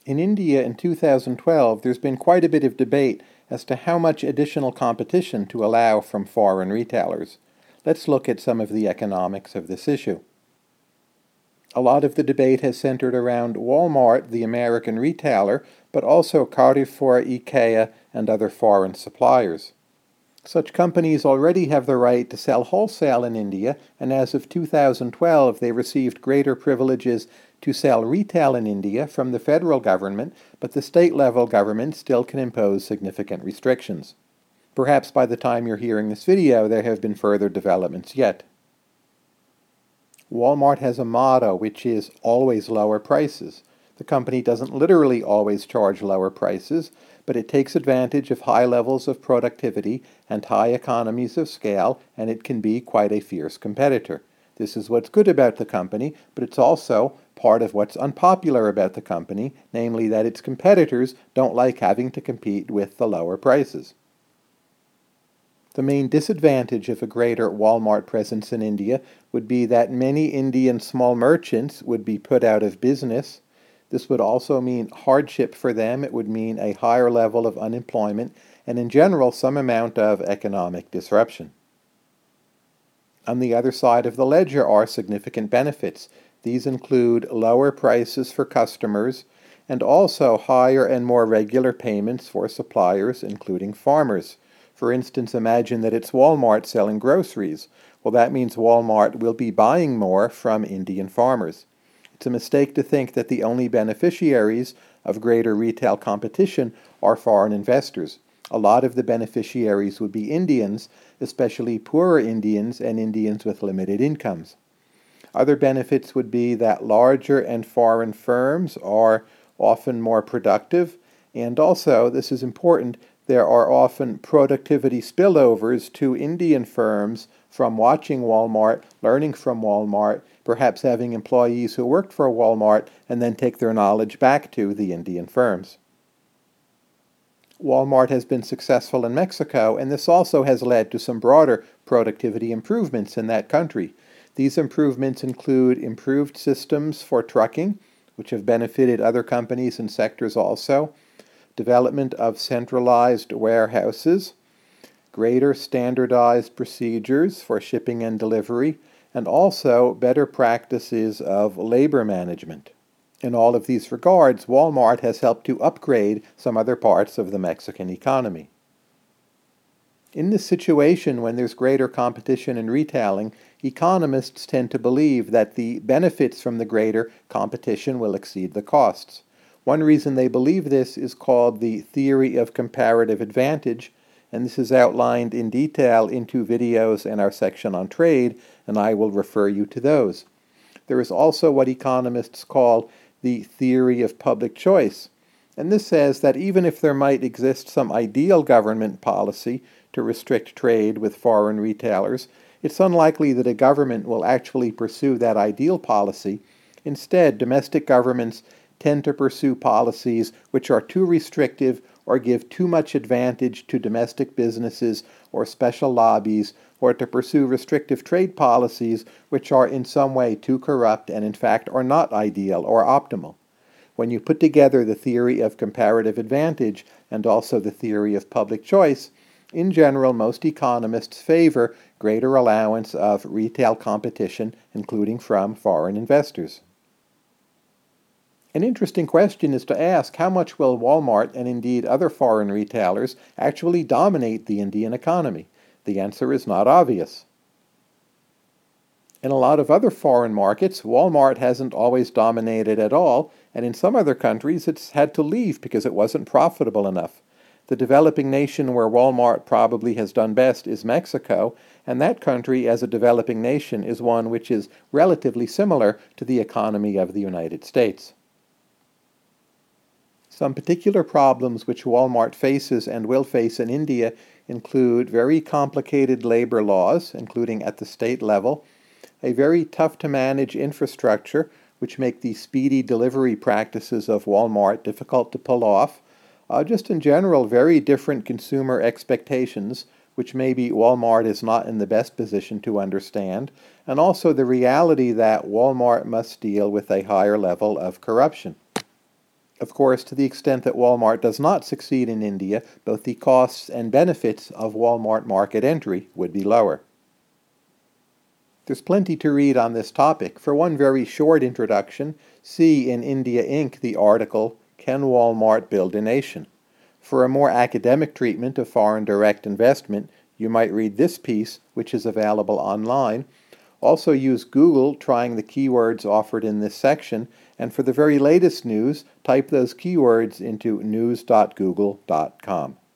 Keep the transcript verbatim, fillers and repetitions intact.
In India in two thousand twelve, there's been quite a bit of debate as to how much additional competition to allow from foreign retailers. Let's look at some of the economics of this issue. A lot of the debate has centered around Walmart, the American retailer, but also Carrefour, IKEA, and other foreign suppliers. Such companies already have the right to sell wholesale in India, and as of two thousand twelve, they received greater privileges to sell retail in India from the federal government, but the state-level government still can impose significant restrictions. Perhaps by the time you're hearing this video, there have been further developments yet. Walmart has a motto which is always lower prices. The company doesn't literally always charge lower prices, but it takes advantage of high levels of productivity and high economies of scale, and it can be quite a fierce competitor. This is what's good about the company, but it's also part of what's unpopular about the company, namely that its competitors don't like having to compete with the lower prices. The main disadvantage of a greater Walmart presence in India would be that many Indian small merchants would be put out of business. This would also mean hardship for them. It would mean a higher level of unemployment and, in general, some amount of economic disruption. On the other side of the ledger are significant benefits. These include lower prices for customers and also higher and more regular payments for suppliers, including farmers. For instance, imagine that it's Walmart selling groceries. Well, that means Walmart will be buying more from Indian farmers. It's a mistake to think that the only beneficiaries of greater retail competition are foreign investors. A lot of the beneficiaries would be Indians, especially poorer Indians and Indians with limited incomes. Other benefits would be that larger and foreign firms are often more productive, and also, this is important, there are often productivity spillovers to Indian firms from watching Walmart, learning from Walmart, perhaps having employees who worked for Walmart and then take their knowledge back to the Indian firms. Walmart has been successful in Mexico, and this also has led to some broader productivity improvements in that country. These improvements include improved systems for trucking, which have benefited other companies and sectors also, development of centralized warehouses, greater standardized procedures for shipping and delivery, and also better practices of labor management. In all of these regards, Walmart has helped to upgrade some other parts of the Mexican economy. In this situation, when there's greater competition in retailing, economists tend to believe that the benefits from the greater competition will exceed the costs. One reason they believe this is called the theory of comparative advantage, and this is outlined in detail in two videos in our section on trade, and I will refer you to those. There is also what economists call the theory of public choice, and this says that even if there might exist some ideal government policy to restrict trade with foreign retailers, it's unlikely that a government will actually pursue that ideal policy. Instead, domestic governments tend to pursue policies which are too restrictive or give too much advantage to domestic businesses or special lobbies, or to pursue restrictive trade policies which are in some way too corrupt and in fact are not ideal or optimal. When you put together the theory of comparative advantage and also the theory of public choice, in general, most economists favor greater allowance of retail competition, including from foreign investors. An interesting question is to ask, how much will Walmart and indeed other foreign retailers actually dominate the Indian economy? The answer is not obvious. In a lot of other foreign markets, Walmart hasn't always dominated at all, and in some other countries it's had to leave because it wasn't profitable enough. The developing nation where Walmart probably has done best is Mexico, and that country as a developing nation is one which is relatively similar to the economy of the United States. Some particular problems which Walmart faces and will face in India include very complicated labor laws, including at the state level, a very tough-to-manage infrastructure, which make the speedy delivery practices of Walmart difficult to pull off, uh, just in general very different consumer expectations, which maybe Walmart is not in the best position to understand, and also the reality that Walmart must deal with a higher level of corruption. Of course, to the extent that Walmart does not succeed in India, both the costs and benefits of Walmart market entry would be lower. There's plenty to read on this topic. For one very short introduction, see in India Incorporated the article, Can Walmart Build a Nation? For a more academic treatment of foreign direct investment, you might read this piece, which is available online. Also use Google, trying the keywords offered in this section, and for the very latest news, type those keywords into news dot google dot com.